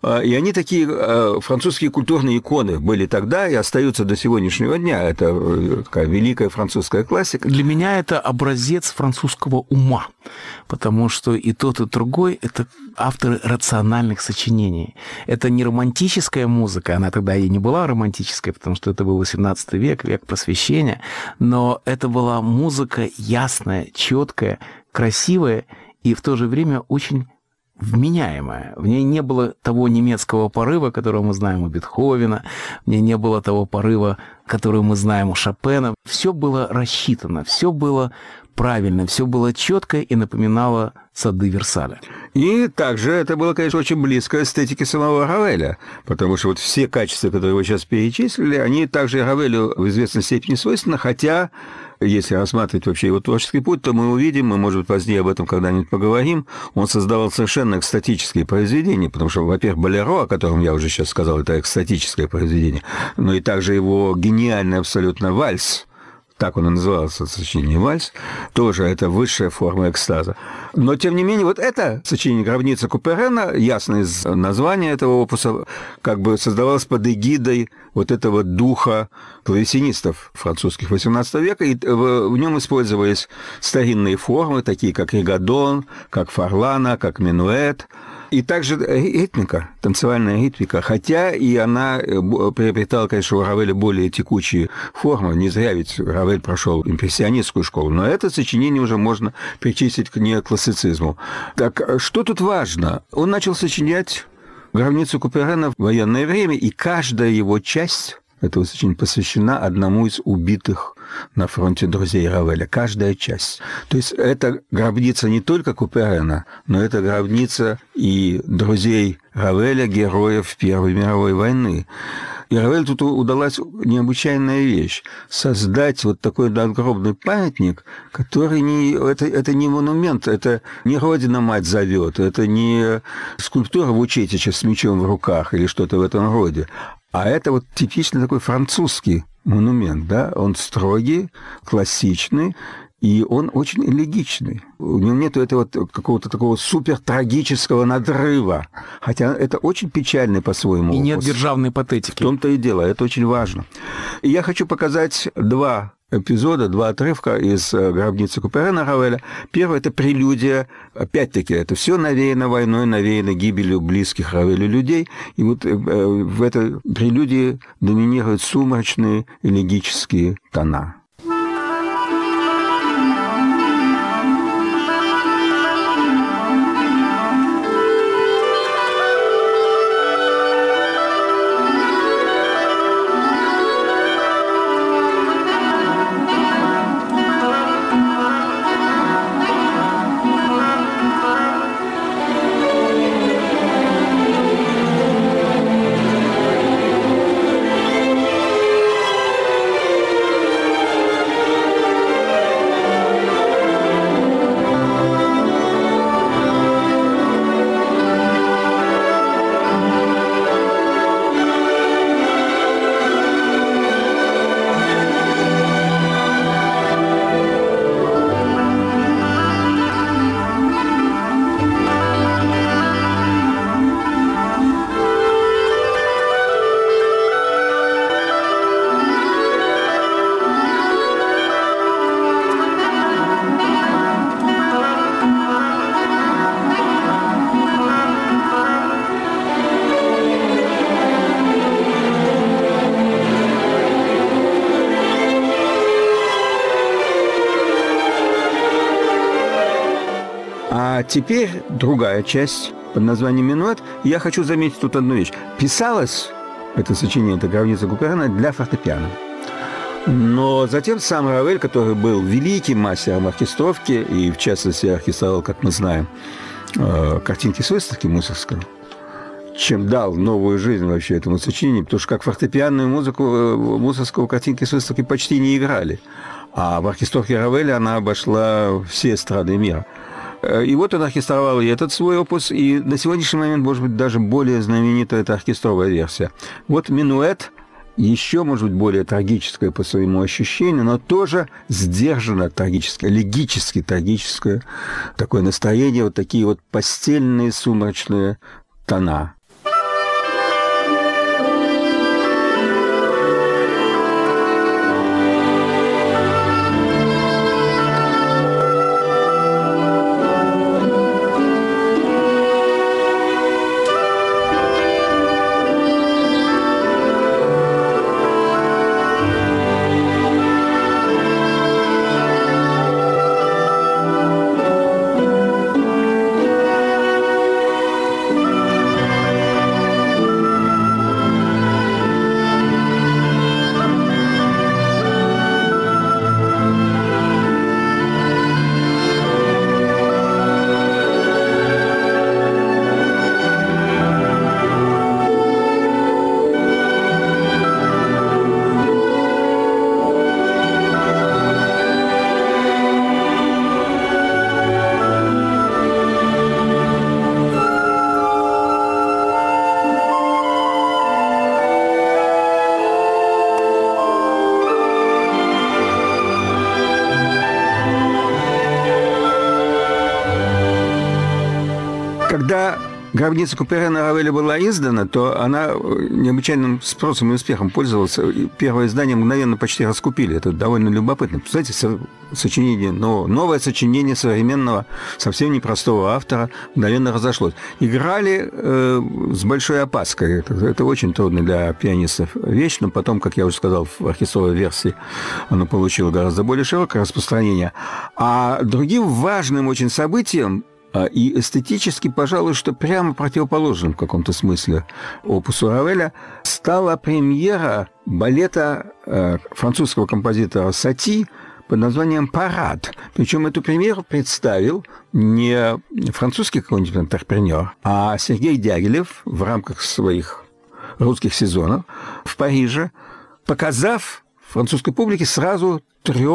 И они такие французские культурные иконы были тогда и остаются до сегодняшнего дня. Это такая великая французская классика. Для меня это образец французского ума, потому что и тот, и другой – это авторы рациональных сочинений. Это не романтическая музыка, она тогда и не была романтической, потому что это был XVIII век, век просвещения, но это была музыка ясная, четкая, красивая и в то же время очень вменяемая. В ней не было того немецкого порыва, которого мы знаем у Бетховена, в ней не было того порыва, который мы знаем у Шопена. Все было рассчитано, все было правильно, все было четко и напоминало сады Версаля. И также это было, конечно, очень близко эстетике самого Равеля, потому что вот все качества, которые вы сейчас перечислили, они также и Равелю в известной степени свойственны, хотя, если рассматривать вообще его творческий путь, то мы увидим, мы, может быть, позднее об этом когда-нибудь поговорим, он создавал совершенно экстатические произведения, потому что, во-первых, «Болеро», о котором я уже сейчас сказал, это экстатическое произведение, но и также его гениальный абсолютно «Вальс», так он и назывался, сочинение «Вальс», тоже это высшая форма экстаза. Но, тем не менее, вот это сочинение «Гробница Куперена», ясно из названия этого опуса, как бы создавалось под эгидой вот этого духа клавесинистов французских XVIII века, и в нем использовались старинные формы, такие как ригадон, как фарлана, как минуэт, и также ритмика, танцевальная ритмика, хотя и она приобретала, конечно, у Равеля более текучие формы. Не зря ведь Равель прошел импрессионистскую школу, но это сочинение уже можно причислить к неоклассицизму. Так что тут важно? Он начал сочинять «Гробницу Куперена» в военное время, и каждая его часть этого сочинения посвящена одному из убитых на фронте друзей Равеля. Каждая часть. То есть это гробница не только Куперена, но это гробница и друзей Равеля, героев Первой мировой войны. И Равелю тут удалась необычайная вещь – создать вот такой надгробный памятник, который это не монумент, это не Родина-мать зовет, это не скульптура Вучетича с мечом в руках или что-то в этом роде, а это вот типичный такой французский монумент, да? Он строгий, классичный, и он очень элегичный. У него нет этого какого-то такого супертрагического надрыва. Хотя это очень печальный по-своему опус. И нет державной патетики. В том-то и дело, это очень важно. И я хочу показать два эпизода, два отрывка из «Гробницы Куперена» Равеля. Первый – это прелюдия. Опять-таки, это все навеяно войной, навеяно гибелью близких Равелю людей. И вот в этой прелюдии доминируют сумрачные элегические тона. А теперь другая часть под названием «Минуэт». Я хочу заметить тут одну вещь. Писалось это сочинение, это «Гробница Куперена» для фортепиано. Но затем сам Равель, который был великим мастером оркестровки, и в частности оркестровал, как мы знаем, картинки с выставки Мусоргского, чем дал новую жизнь вообще этому сочинению, потому что как фортепианную музыку Мусоргского картинки с выставки почти не играли. А в оркестровке Равеля она обошла все эстрады мира. И вот он оркестровал и этот свой опус, и на сегодняшний момент, может быть, даже более знаменитая эта оркестровая версия. Вот «Минуэт» еще, может быть, более трагическое по своему ощущению, но тоже сдержанно трагическое, элегически трагическое такое настроение, вот такие вот постельные сумрачные тона. Когда «Гробница Куперена» Равеля была издана, то она необычайным спросом и успехом пользовалась. И первое издание мгновенно почти раскупили. Это довольно любопытно. Представляете, сочинение, новое сочинение современного, совсем непростого автора мгновенно разошлось. Играли с большой опаской. Это очень трудно для пианистов вещь, но потом, как я уже сказал, в оркестровой версии оно получило гораздо более широкое распространение. А другим важным очень событием и эстетически, пожалуй, что прямо противоположным в каком-то смысле опусу Равеля стала премьера балета французского композитора Сати под названием «Парад». Причем эту премьеру представил не французский какой-нибудь антрепренер, а Сергей Дягилев в рамках своих русских сезонов в Париже, показав французской публике сразу 3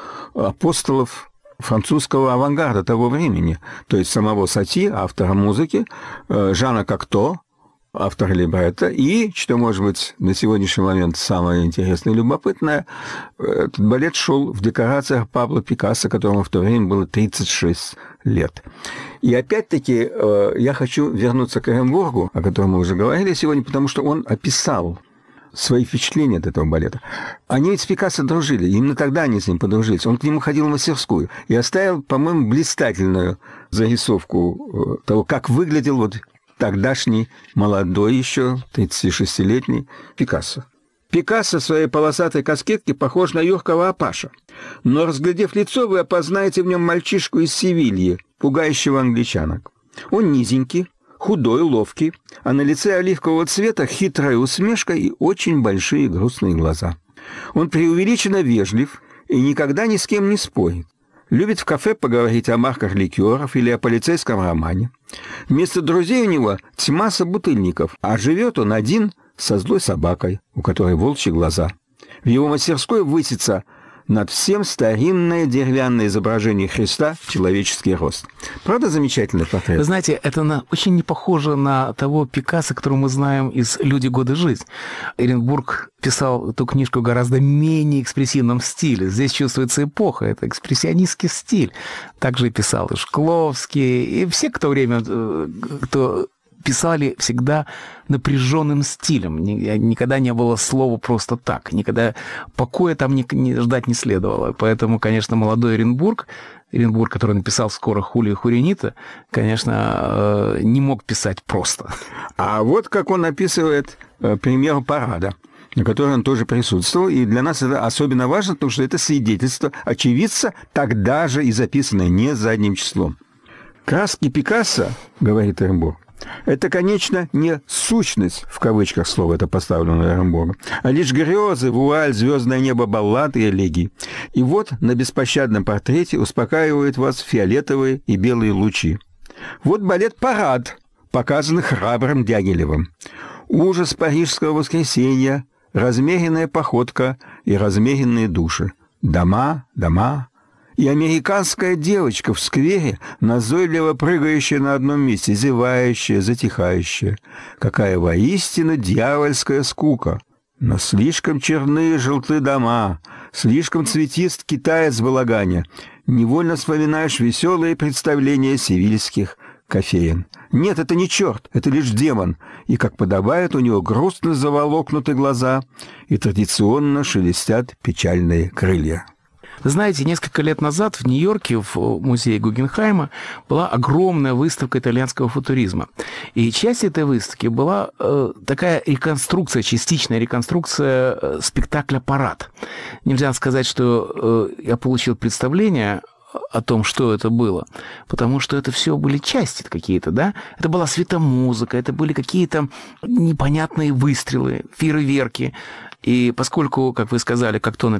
апостолов французского авангарда того времени, то есть самого Сати, автора музыки, Жана Кокто, автора либретто, и, что может быть на сегодняшний момент самое интересное и любопытное, этот балет шел в декорациях Пабло Пикассо, которому в то время было 36 лет. И опять-таки я хочу вернуться к Эренбургу, о котором мы уже говорили сегодня, потому что он описал свои впечатления от этого балета. Они ведь с Пикассо дружили, именно тогда они с ним подружились. Он к нему ходил в мастерскую и оставил, по-моему, блистательную зарисовку того, как выглядел вот тогдашний молодой еще, 36-летний Пикассо. Пикассо в своей полосатой каскетке похож на юркого Апаша, но, разглядев лицо, вы опознаете в нем мальчишку из Севильи, пугающего англичанок. Он низенький, худой, ловкий, а на лице оливкового цвета хитрая усмешка и очень большие грустные глаза. Он преувеличенно вежлив и никогда ни с кем не спорит. Любит в кафе поговорить о марках ликеров или о полицейском романе. Вместо друзей у него тьма собутыльников, а живет он один со злой собакой, у которой волчьи глаза. В его мастерской высится над всем старинное деревянное изображение Христа в человеческий рост. Правда, замечательный портрет? Вы знаете, это очень не похоже на того Пикассо, которого мы знаем из «Люди, годы, жизнь». Эренбург писал эту книжку в гораздо менее экспрессивном стиле. Здесь чувствуется эпоха, это экспрессионистский стиль. Также и писал и Шкловский, и все, кто писали всегда напряженным стилем. Никогда не было слова просто так. Никогда покоя там ждать не следовало. Поэтому, конечно, молодой Эренбург, который написал скоро «Хулио и Хуринита», конечно, не мог писать просто. А вот как он описывает пример парада, на котором он тоже присутствовал. И для нас это особенно важно, потому что это свидетельство очевидца, тогда же и записанное не задним числом. «Краски Пикассо, — говорит Эренбург, — это, конечно, не сущность, в кавычках слово это поставлено Эренбургом, а лишь грезы, вуаль, звездное небо баллад и элегий. И вот на беспощадном портрете успокаивают вас фиолетовые и белые лучи. Вот балет «Парад», показанный храбрым Дягилевым. Ужас парижского воскресенья, размеренная походка и размеренные души. Дома, дома. И американская девочка в сквере, назойливо прыгающая на одном месте, зевающая, затихающая. Какая воистину дьявольская скука! Но слишком черные желтые дома, слишком цветист китаец в балагане. Невольно вспоминаешь веселые представления севильских кофеен. Нет, это не черт, это лишь демон. И, как подобает, у него грустно заволокнуты глаза, и традиционно шелестят печальные крылья. Вы знаете, несколько лет назад в Нью-Йорке в музее Гугенхайма была огромная выставка итальянского футуризма. И часть этой выставки была такая реконструкция, частичная реконструкция спектакля «Парад». Нельзя сказать, что я получил представление о том, что это было, потому что это все были части какие-то, да? Это была светомузыка, это были какие-то непонятные выстрелы, фейерверки. И поскольку, как вы сказали, Кокто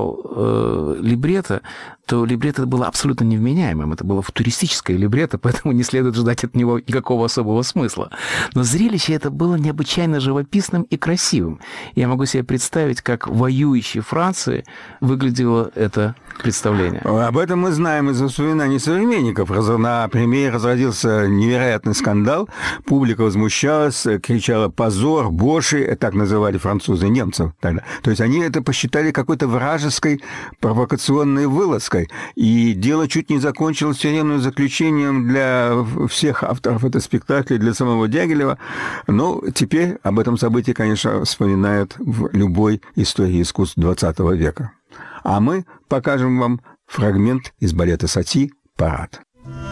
написал либретто, то либретто было абсолютно невменяемым. Это было футуристическое либретто, поэтому не следует ждать от него никакого особого смысла. Но зрелище это было необычайно живописным и красивым. Я могу себе представить, как в воюющей Франции выглядело это представление. Об этом мы знаем из воспоминаний современников. На премьере разразился невероятный скандал. Публика возмущалась, кричала «позор», «боши», так называли французы немцев. что тогда. То есть они это посчитали какой-то вражеской провокационной вылазкой. И дело чуть не закончилось тюремным заключением для всех авторов этого спектакля, для самого Дягилева. Но теперь об этом событии, конечно, вспоминают в любой истории искусств XX века. А мы покажем вам фрагмент из балета Сати «Парад».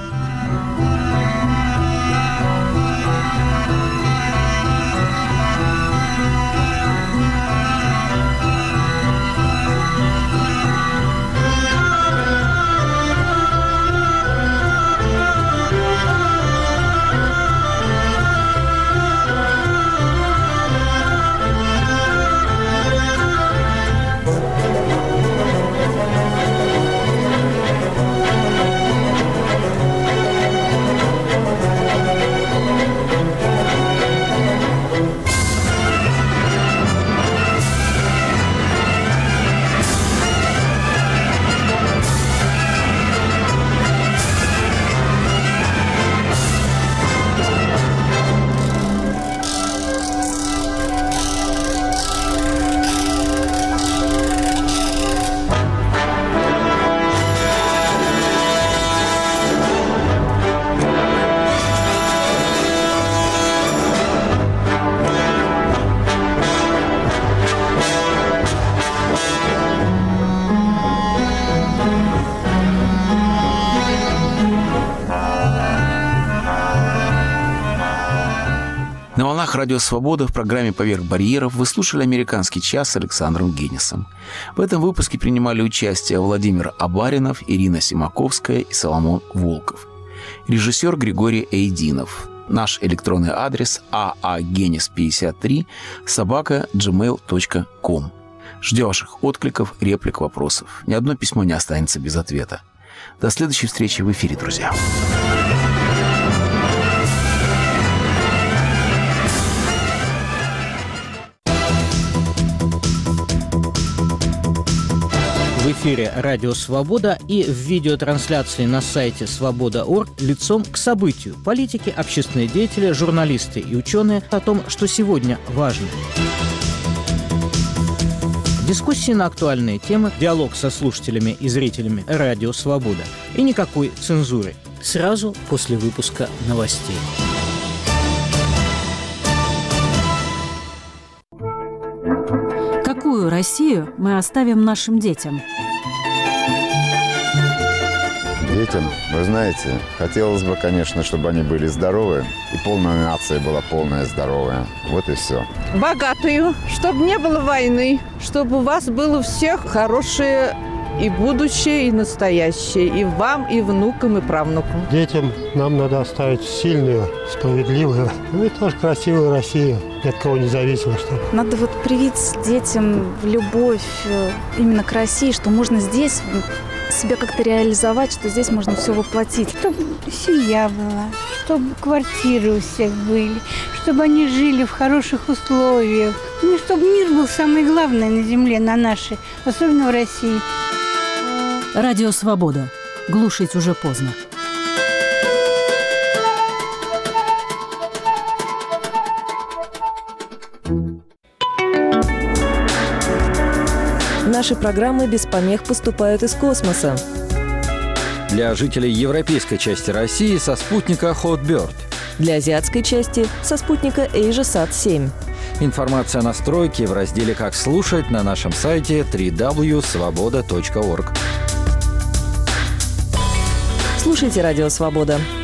На волнах «Радио Свобода» в программе «Поверх барьеров» вы слушали «Американский час» с Александром Генисом. В этом выпуске принимали участие Владимир Абаринов, Ирина Симаковская и Соломон Волков. Режиссер Григорий Эйдинов. Наш электронный адрес aagenis53@gmail.com. Ждем ваших откликов, реплик, вопросов. Ни одно письмо не останется без ответа. До следующей встречи в эфире, друзья. В эфире «Радио Свобода» и в видеотрансляции на сайте свобода.орг лицом к событию. Политики, общественные деятели, журналисты и ученые о том, что сегодня важно. Дискуссии на актуальные темы, диалог со слушателями и зрителями «Радио Свобода». И никакой цензуры. Сразу после выпуска новостей. Какую Россию мы оставим нашим детям? Детям, вы знаете, хотелось бы, конечно, чтобы они были здоровы, и полная нация была полная здоровая. Вот и все. Богатую, чтобы не было войны, чтобы у вас было у всех хорошее и будущее, и настоящее, и вам, и внукам, и правнукам. Детям нам надо оставить сильную, справедливую, ну и тоже красивую Россию, ни от кого не зависимо. Чтобы. Надо вот привить детям любовь именно к России, что можно здесь себя как-то реализовать, что здесь можно все воплотить. Чтобы семья была, чтобы квартиры у всех были, чтобы они жили в хороших условиях. Ну, чтобы мир был самый главный на земле, на нашей, особенно в России. Радио Свобода. Глушить уже поздно. Наши программы без помех поступают из космоса. Для жителей европейской части России со спутника Hotbird. Для азиатской части со спутника AsiaSat-7. Информация о настройке в разделе «Как слушать» на нашем сайте www.svoboda.org. Слушайте «Радио Свобода».